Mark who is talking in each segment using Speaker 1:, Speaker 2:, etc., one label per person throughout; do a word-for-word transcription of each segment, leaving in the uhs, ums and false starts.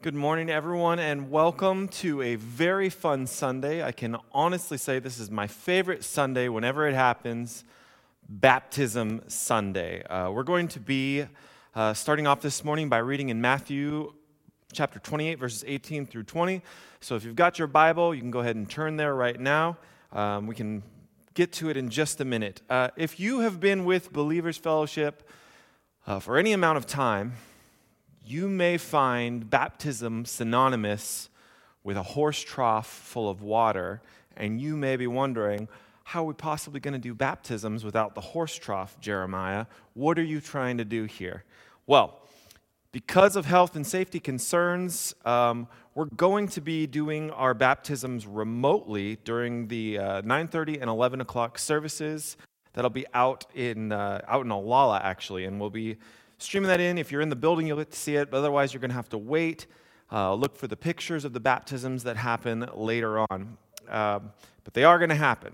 Speaker 1: Good morning, everyone, and welcome to a very fun Sunday. I can honestly say this is my favorite Sunday whenever it happens, Baptism Sunday. Uh, we're going to be uh, starting off this morning by reading in Matthew chapter twenty-eight, verses eighteen through twenty. So if you've got your Bible, you can go ahead and turn there right now. Um, we can get to it in just a minute. Uh, if you have been with Believers Fellowship uh, for any amount of time, you may find baptism synonymous with a horse trough full of water, and you may be wondering, how are we possibly going to do baptisms without the horse trough, Jeremiah? What are you trying to do here? Well, because of health and safety concerns, um, we're going to be doing our baptisms remotely during the uh, nine thirty and eleven o'clock services. That'll be out in uh, out in Olalla, actually, and we'll be streaming that in. If you're in the building, you'll get to see it, but otherwise you're going to have to wait, uh, look for the pictures of the baptisms that happen later on. Um, but they are going to happen.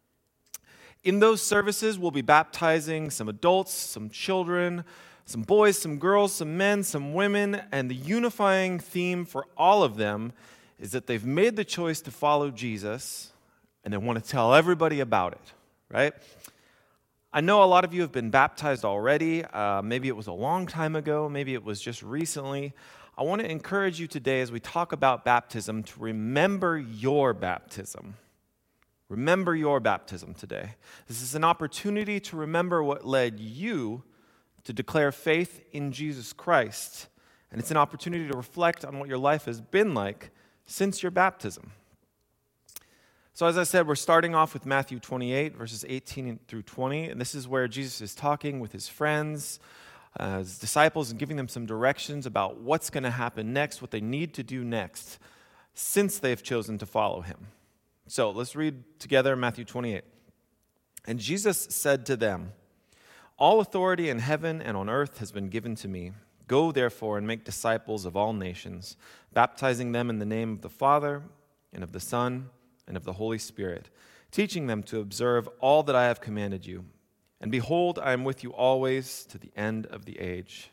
Speaker 1: In those services, we'll be baptizing some adults, some children, some boys, some girls, some men, some women, and the unifying theme for all of them is that they've made the choice to follow Jesus, and they want to tell everybody about it, right? I know a lot of you have been baptized already. Uh, maybe it was a long time ago. Maybe it was just recently. I want to encourage you today as we talk about baptism to remember your baptism. Remember your baptism today. This is an opportunity to remember what led you to declare faith in Jesus Christ. And it's an opportunity to reflect on what your life has been like since your baptism. So as I said, we're starting off with Matthew twenty-eight, verses eighteen through twenty, and this is where Jesus is talking with his friends, uh, his disciples, and giving them some directions about what's going to happen next, what they need to do next, since they've chosen to follow him. So let's read together Matthew twenty-eight. And Jesus said to them, "All authority in heaven and on earth has been given to me. Go therefore and make disciples of all nations, baptizing them in the name of the Father and of the Son and of the Holy Spirit, teaching them to observe all that I have commanded you. And behold, I am with you always to the end of the age."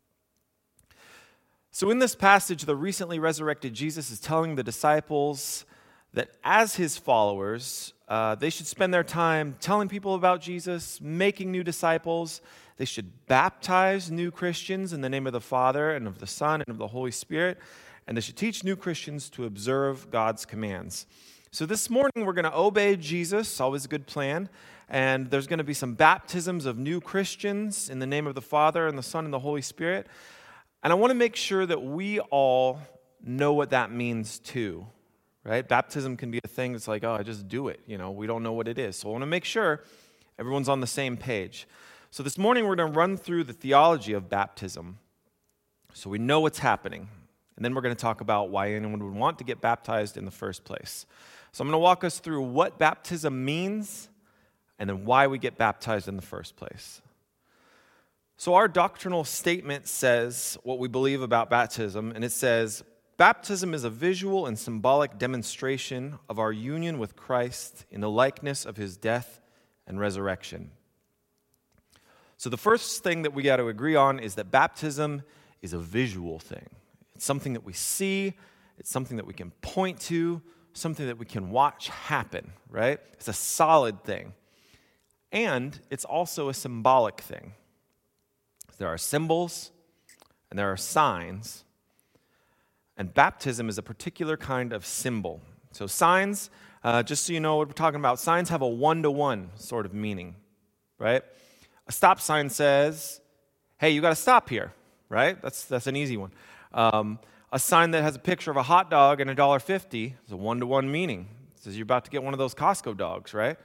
Speaker 1: So in this passage, the recently resurrected Jesus is telling the disciples that as his followers, uh, they should spend their time telling people about Jesus, making new disciples. They should baptize new Christians in the name of the Father and of the Son and of the Holy Spirit, and they should teach new Christians to observe God's commands. So this morning we're going to obey Jesus, always a good plan, and there's going to be some baptisms of new Christians in the name of the Father and the Son and the Holy Spirit. And I want to make sure that we all know what that means too, right? Baptism can be a thing that's like, oh, I just do it. You know, we don't know what it is. So I want to make sure everyone's on the same page. So this morning we're going to run through the theology of baptism so we know what's happening. And then we're going to talk about why anyone would want to get baptized in the first place. So I'm going to walk us through what baptism means and then why we get baptized in the first place. So our doctrinal statement says what we believe about baptism, and it says, "Baptism is a visual and symbolic demonstration of our union with Christ in the likeness of his death and resurrection." So the first thing that we got to agree on is that baptism is a visual thing. It's something that we see, it's something that we can point to, something that we can watch happen, right? It's a solid thing. And it's also a symbolic thing. There are symbols and there are signs. And baptism is a particular kind of symbol. So signs, uh, just so you know what we're talking about, signs have a one-to-one sort of meaning, right? A stop sign says, hey, you got to stop here, right? That's, that's an easy one. Um, A sign that has a picture of a hot dog and one dollar fifty is a one-to-one meaning. It says you're about to get one of those Costco dogs, right?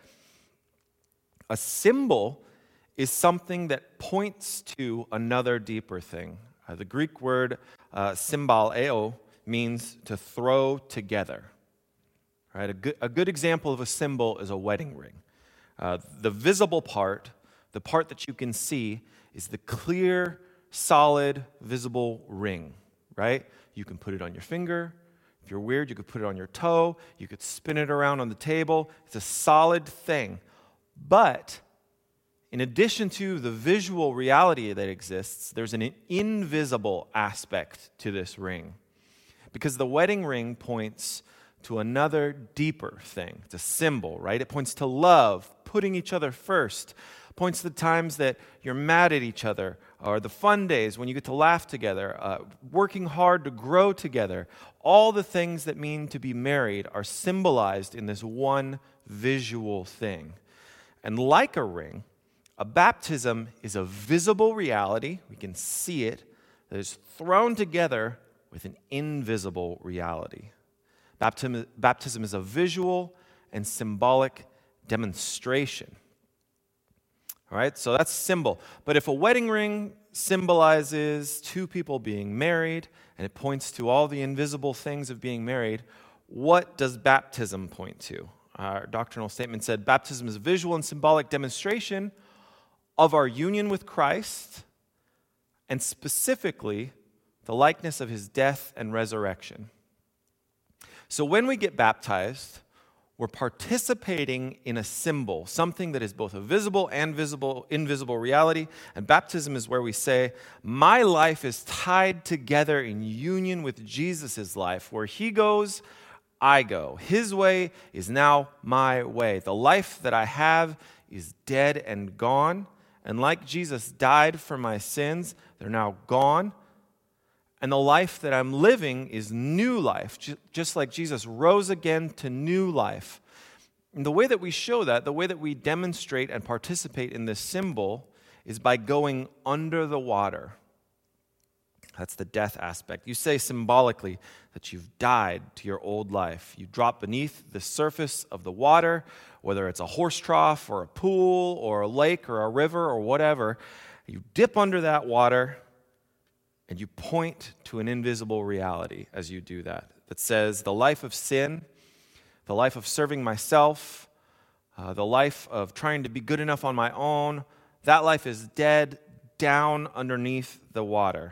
Speaker 1: A symbol is something that points to another deeper thing. Uh, the Greek word uh, symboleo means to throw together. Right? A good, a good example of a symbol is a wedding ring. Uh, the visible part, the part that you can see, is the clear, solid, visible ring, right? You can put it on your finger. If you're weird, you could put it on your toe. You could spin it around on the table. It's a solid thing. But in addition to the visual reality that exists, there's an invisible aspect to this ring. Because the wedding ring points to another deeper thing. It's a symbol, right? It points to love, putting each other first. It points to the times that you're mad at each other, or the fun days when you get to laugh together, uh, working hard to grow together. All the things that mean to be married are symbolized in this one visual thing. And like a ring, a baptism is a visible reality, we can see it, that is thrown together with an invisible reality. Baptism, baptism is a visual and symbolic demonstration. All right, so that's symbol. But if a wedding ring symbolizes two people being married, and it points to all the invisible things of being married, what does baptism point to? Our doctrinal statement said, baptism is a visual and symbolic demonstration of our union with Christ, and specifically, the likeness of his death and resurrection. So when we get baptized, we're participating in a symbol, something that is both a visible and visible, invisible reality. And baptism is where we say, my life is tied together in union with Jesus' life. Where he goes, I go. His way is now my way. The life that I have is dead and gone. And like Jesus died for my sins, they're now gone. And the life that I'm living is new life, just like Jesus rose again to new life. And the way that we show that, the way that we demonstrate and participate in this symbol is by going under the water. That's the death aspect. You say symbolically that you've died to your old life. You drop beneath the surface of the water, whether it's a horse trough or a pool or a lake or a river or whatever. You dip under that water and you point to an invisible reality as you do that. That says the life of sin, the life of serving myself, uh, the life of trying to be good enough on my own, that life is dead down underneath the water.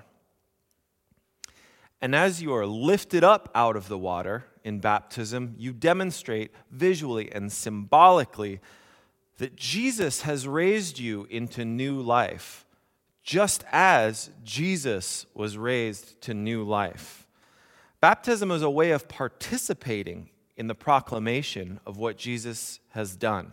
Speaker 1: And as you are lifted up out of the water in baptism, you demonstrate visually and symbolically that Jesus has raised you into new life, just as Jesus was raised to new life. Baptism is a way of participating in the proclamation of what Jesus has done.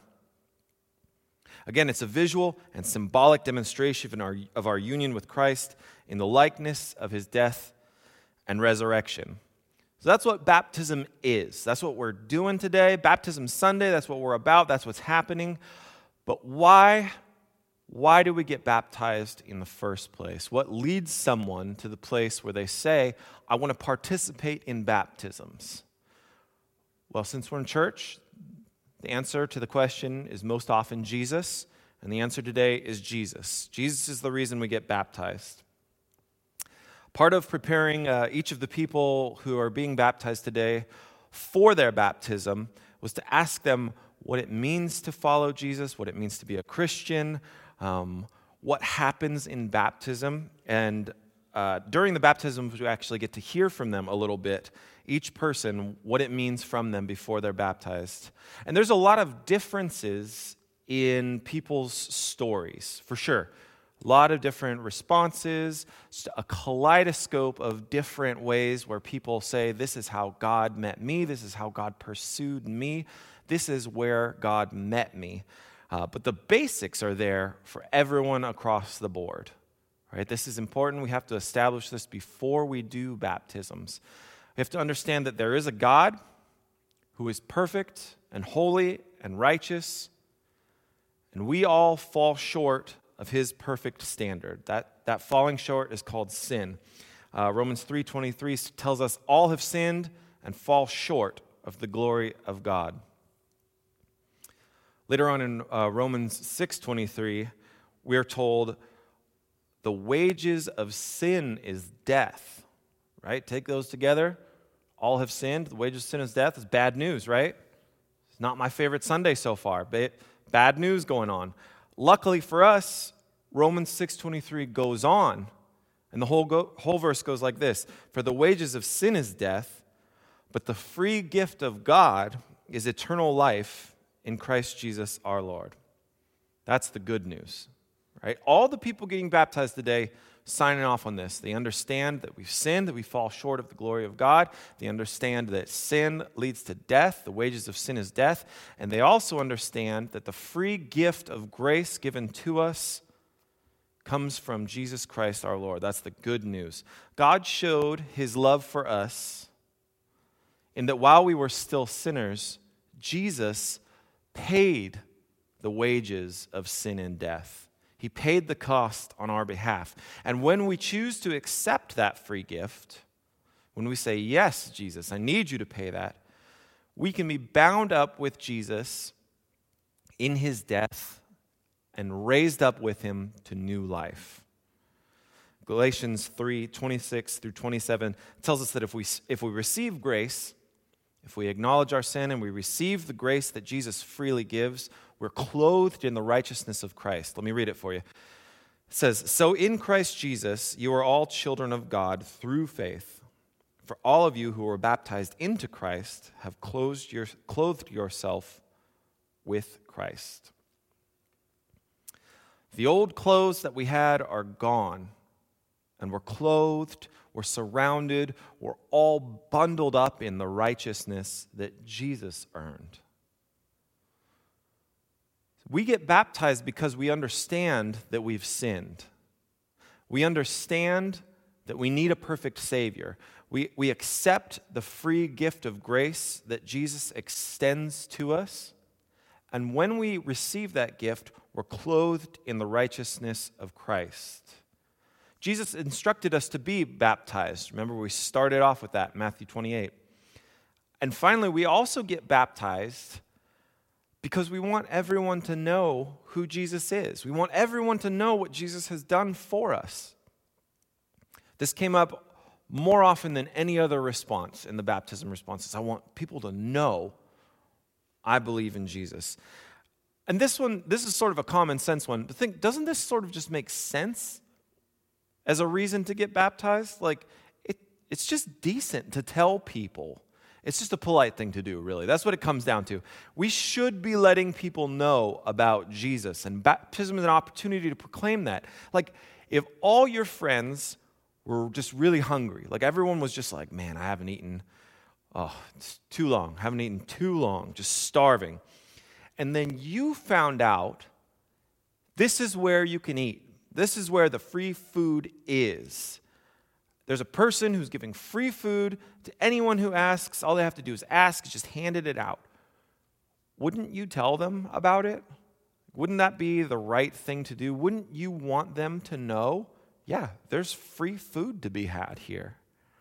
Speaker 1: Again, it's a visual and symbolic demonstration of our, of our union with Christ in the likeness of his death and resurrection. So that's what baptism is. That's what we're doing today. Baptism Sunday, that's what we're about. That's what's happening. But why, why do we get baptized in the first place? What leads someone to the place where they say, I want to participate in baptisms? Well, since we're in church, the answer to the question is most often Jesus, and the answer today is Jesus. Jesus is the reason we get baptized. Part of preparing uh, each of the people who are being baptized today for their baptism was to ask them what it means to follow Jesus, what it means to be a Christian, um, what happens in baptism. And uh, during the baptisms, we actually get to hear from them a little bit, each person, what it means from them before they're baptized. And there's a lot of differences in people's stories, for sure. A lot of different responses, a kaleidoscope of different ways where people say, this is how God met me, this is how God pursued me, this is where God met me. Uh, but the basics are there for everyone across the board. Right? This is important. We have to establish this before we do baptisms. We have to understand that there is a God who is perfect and holy and righteous, and we all fall short of his perfect standard. That, that falling short is called sin. Uh, Romans three twenty-three tells us all have sinned and fall short of the glory of God. Later on in uh, Romans six twenty-three, we're told the wages of sin is death. Right? Take those together. All have sinned. The wages of sin is death. It's bad news, right? It's not my favorite Sunday so far. But bad news going on. Luckily for us, Romans six twenty-three goes on, and the whole go, whole verse goes like this: For the wages of sin is death, but the free gift of God is eternal life in Christ Jesus our Lord. That's the good news, right? All the people getting baptized today signing off on this. They understand that we've sinned, that we fall short of the glory of God. They understand that sin leads to death. The wages of sin is death. And they also understand that the free gift of grace given to us comes from Jesus Christ our Lord. That's the good news. God showed his love for us in that while we were still sinners, Jesus paid the wages of sin and death. He paid the cost on our behalf. And when we choose to accept that free gift, when we say, yes, Jesus, I need you to pay that, we can be bound up with Jesus in his death and raised up with him to new life. Galatians three, twenty-six through twenty-seven tells us that if we, if we receive grace, if we acknowledge our sin and we receive the grace that Jesus freely gives, we're clothed in the righteousness of Christ. Let me read it for you. It says, "So in Christ Jesus, you are all children of God through faith. For all of you who were baptized into Christ have clothed, your, clothed yourself with Christ." The old clothes that we had are gone, and we're clothed, we're surrounded, we're all bundled up in the righteousness that Jesus earned. We get baptized because we understand that we've sinned. We understand that we need a perfect Savior. We, we accept the free gift of grace that Jesus extends to us. And when we receive that gift, we're clothed in the righteousness of Christ. Jesus instructed us to be baptized. Remember, we started off with that, Matthew twenty-eight. And finally, we also get baptized because we want everyone to know who Jesus is. We want everyone to know what Jesus has done for us. This came up more often than any other response in the baptism responses. I want people to know I believe in Jesus. And this one, this is sort of a common sense one. But think, doesn't this sort of just make sense as a reason to get baptized? Like, it, it's just decent to tell people. It's just a polite thing to do, really. That's what it comes down to. We should be letting people know about Jesus, and baptism is an opportunity to proclaim that. Like, if all your friends were just really hungry, like everyone was just like, man, I haven't eaten, oh, it's too long, I haven't eaten too long, just starving. And then you found out this is where you can eat. This is where the free food is. There's a person who's giving free food to anyone who asks. All they have to do is ask, just handed it out. Wouldn't you tell them about it? Wouldn't that be the right thing to do? Wouldn't you want them to know, yeah, there's free food to be had here?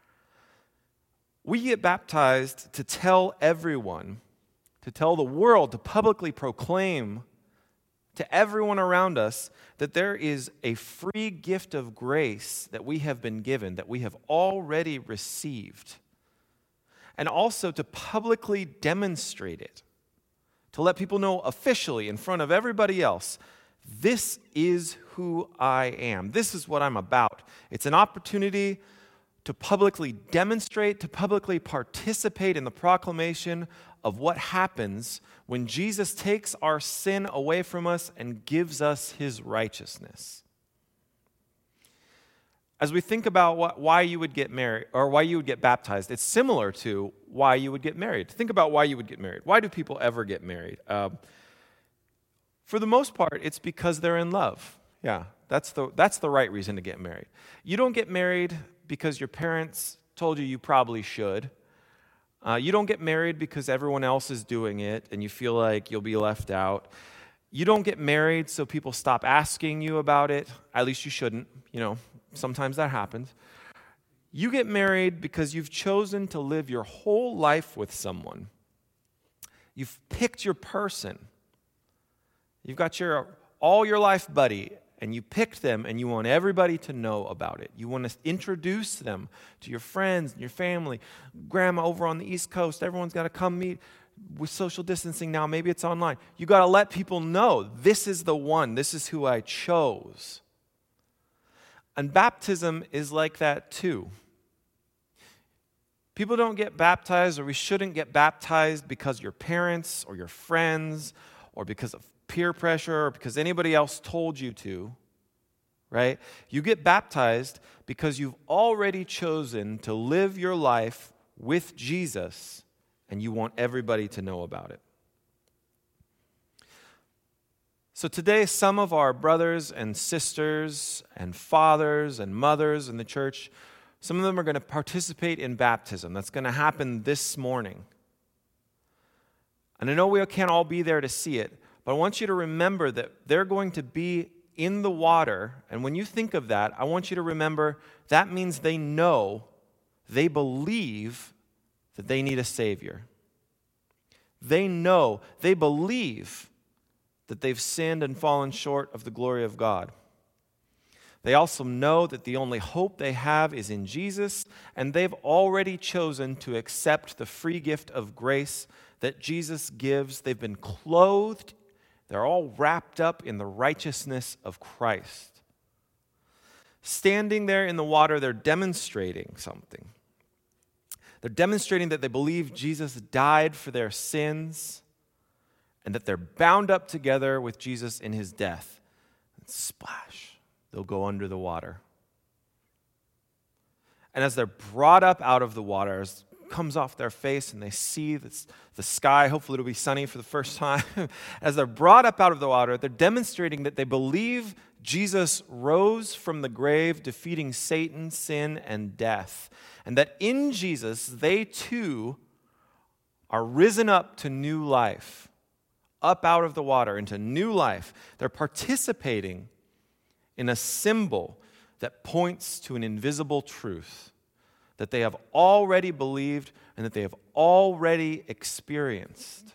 Speaker 1: We get baptized to tell everyone, to tell the world, to publicly proclaim to everyone around us that there is a free gift of grace that we have been given, that we have already received. And also to publicly demonstrate it, to let people know officially in front of everybody else, this is who I am. This is what I'm about. It's an opportunity to publicly demonstrate, to publicly participate in the proclamation of what happens when Jesus takes our sin away from us and gives us his righteousness. As we think about what, why you would get married or why you would get baptized, it's similar to why you would get married. Think about why you would get married. Why do people ever get married? Um, for the most part, it's because they're in love. Yeah, that's the that's the right reason to get married. You don't get married because your parents told you you probably should. Uh, you don't get married because everyone else is doing it and you feel like you'll be left out. You don't get married so people stop asking you about it. At least you shouldn't. You know, sometimes that happens. You get married because you've chosen to live your whole life with someone. You've picked your person. You've got your all your life buddy, and you picked them, and you want everybody to know about it. You want to introduce them to your friends and your family. Grandma over on the East Coast, everyone's got to come meet. With social distancing now, maybe it's online. You got to let people know, this is the one, this is who I chose. And baptism is like that too. People don't get baptized, or we shouldn't get baptized because your parents or your friends or because of peer pressure or because anybody else told you to, right? You get baptized because you've already chosen to live your life with Jesus, and you want everybody to know about it. So today, some of our brothers and sisters and fathers and mothers in the church, some of them are going to participate in baptism. That's going to happen this morning. And I know we can't all be there to see it, but I want you to remember that they're going to be in the water. And when you think of that, I want you to remember that means they know, they believe that they need a Savior. They know, they believe that they've sinned and fallen short of the glory of God. They also know that the only hope they have is in Jesus, and they've already chosen to accept the free gift of grace that Jesus gives. They've been clothed. They're all wrapped up in the righteousness of Christ. Standing there in the water, they're demonstrating something. They're demonstrating that they believe Jesus died for their sins, and that they're bound up together with Jesus in his death. And splash, they'll go under the water. And as they're brought up out of the water, as it comes off their face and they see this, the sky, hopefully it'll be sunny for the first time. As they're brought up out of the water, they're demonstrating that they believe Jesus rose from the grave, defeating Satan, sin, and death. And that in Jesus, they too are risen up to new life. Up out of the water into new life. They're participating in a symbol that points to an invisible truth that they have already believed and that they have already experienced.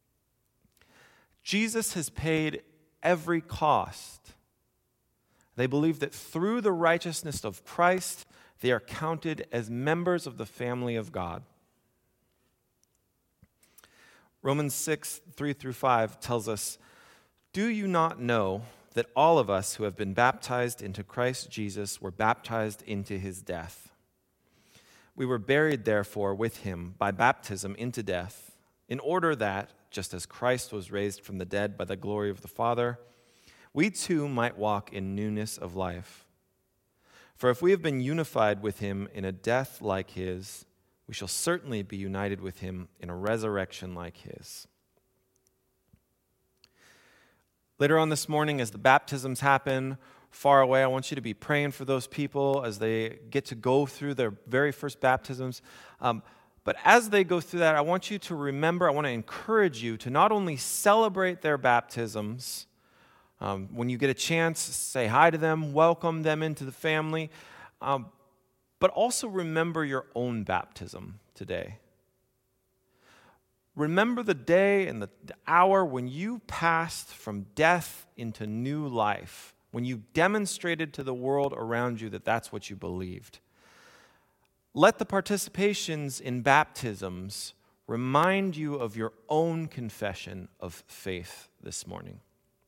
Speaker 1: Jesus has paid every cost. They believe that through the righteousness of Christ, they are counted as members of the family of God. Romans six, three through five tells us, "Do you not know that all of us who have been baptized into Christ Jesus were baptized into his death? We were buried, therefore, with him by baptism into death, in order that, just as Christ was raised from the dead by the glory of the Father, we too might walk in newness of life. For if we have been unified with him in a death like his, we shall certainly be united with him in a resurrection like his." Later on this morning, as the baptisms happen far away, I want you to be praying for those people as they get to go through their very first baptisms. Um, but as they go through that, I want you to remember, I want to encourage you to not only celebrate their baptisms, um, when you get a chance, say hi to them, welcome them into the family, um, but also remember your own baptism today. Remember the day and the hour when you passed from death into new life, when you demonstrated to the world around you that that's what you believed. Let the participations in baptisms remind you of your own confession of faith this morning.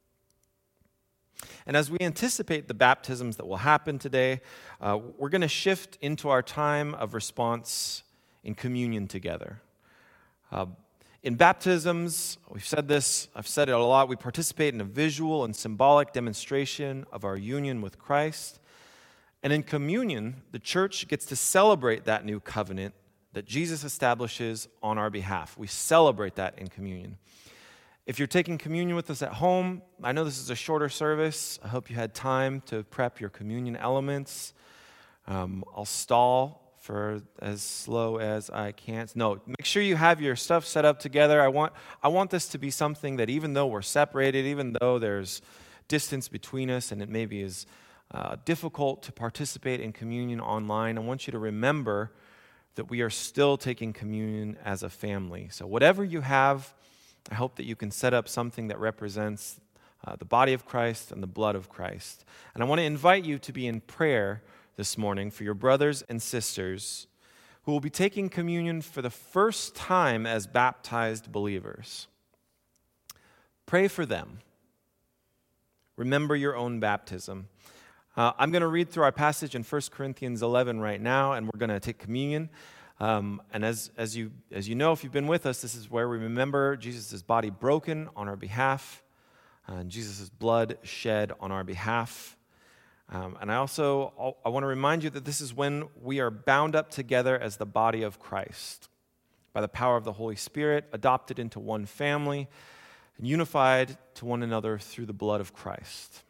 Speaker 1: And as we anticipate the baptisms that will happen today, uh, we're going to shift into our time of response in communion together. Uh, in baptisms, we've said this, I've said it a lot, we participate in a visual and symbolic demonstration of our union with Christ. And in communion, the church gets to celebrate that new covenant that Jesus establishes on our behalf. We celebrate that in communion. If you're taking communion with us at home, I know this is a shorter service. I hope you had time to prep your communion elements. Um, I'll stall for as slow as I can. No, make sure you have your stuff set up together. I want, I want this to be something that even though we're separated, even though there's distance between us and it maybe is uh, difficult to participate in communion online, I want you to remember that we are still taking communion as a family. So whatever you have, I hope that you can set up something that represents uh, the body of Christ and the blood of Christ. And I want to invite you to be in prayer this morning for your brothers and sisters who will be taking communion for the first time as baptized believers. Pray for them. Remember your own baptism. Uh, I'm going to read through our passage in First Corinthians eleven right now, and we're going to take communion. Um, and as, as, you, as you know, if you've been with us, this is where we remember Jesus' body broken on our behalf, uh, and Jesus' blood shed on our behalf. Um, and I also I want to remind you that this is when we are bound up together as the body of Christ by the power of the Holy Spirit, adopted into one family, and unified to one another through the blood of Christ.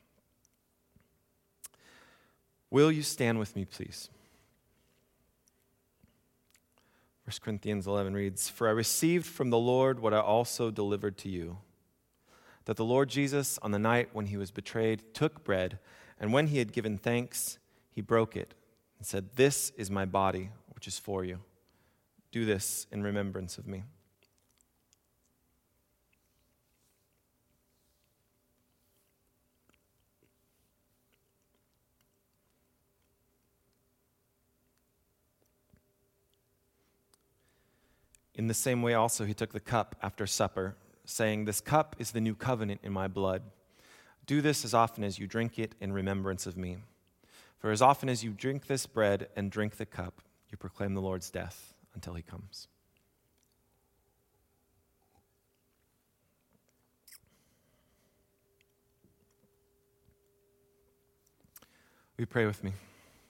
Speaker 1: Will you stand with me, please? First Corinthians eleven reads, "For I received from the Lord what I also delivered to you, that the Lord Jesus, on the night when he was betrayed, took bread, and when he had given thanks, he broke it and said, 'This is my body, which is for you. Do this in remembrance of me.'" In the same way also he took the cup after supper, saying, "This cup is the new covenant in my blood. Do this as often as you drink it in remembrance of me. For as often as you drink this bread and drink the cup, you proclaim the Lord's death until he comes." Will you pray with me?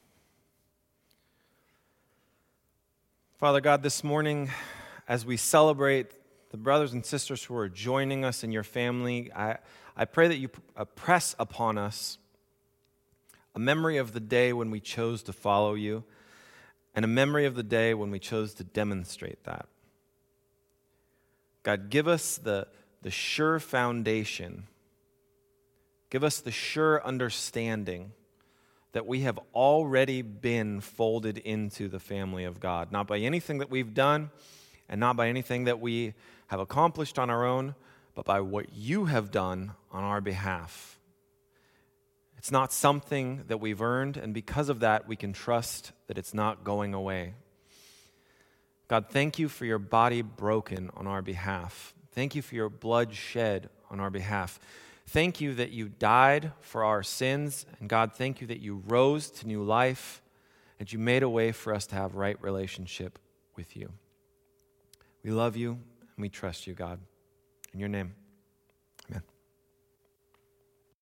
Speaker 1: Father God, this morning, as we celebrate the brothers and sisters who are joining us in your family, I, I pray that you press upon us a memory of the day when we chose to follow you, and a memory of the day when we chose to demonstrate that. God, give us the, the sure foundation, give us the sure understanding that we have already been folded into the family of God, not by anything that we've done, and not by anything that we have accomplished on our own, but by what you have done on our behalf. It's not something that we've earned, and because of that, we can trust that it's not going away. God, thank you for your body broken on our behalf. Thank you for your blood shed on our behalf. Thank you that you died for our sins, and God, thank you that you rose to new life, and you made a way for us to have right relationship with you. We love you, and we trust you, God. In your name,